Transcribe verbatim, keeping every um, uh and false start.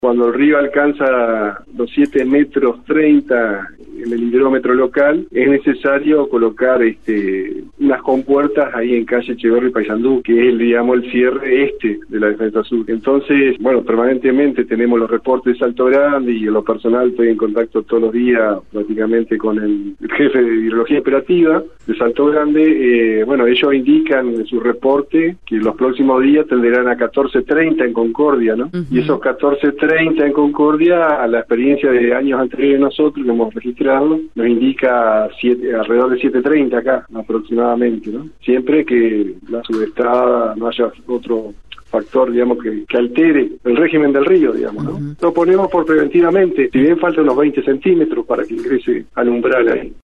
Cuando el río alcanza los siete metros treinta en el hidrómetro local, es necesario colocar este, unas compuertas ahí en calle Echeverri y Paysandú, que es, el, digamos, el cierre este de la defensa sur. Entonces, bueno, permanentemente tenemos los reportes de Salto Grande y en lo personal estoy en contacto todos los días prácticamente con el, el jefe de hidrología operativa de Salto Grande. Eh, bueno, ellos indican en su reporte que los próximos días tenderán a catorce treinta en Concordia, ¿no? Uh-huh. Y esos catorce treinta en Concordia, a la experiencia de años anteriores de nosotros que hemos registrado, nos indica siete, alrededor de siete treinta acá aproximadamente, ¿no? Siempre que la subestrada no haya otro factor, digamos, que, que altere el régimen del río, digamos, ¿no? Uh-huh. Lo ponemos por preventivamente, si bien faltan unos veinte centímetros para que ingrese al umbral ahí.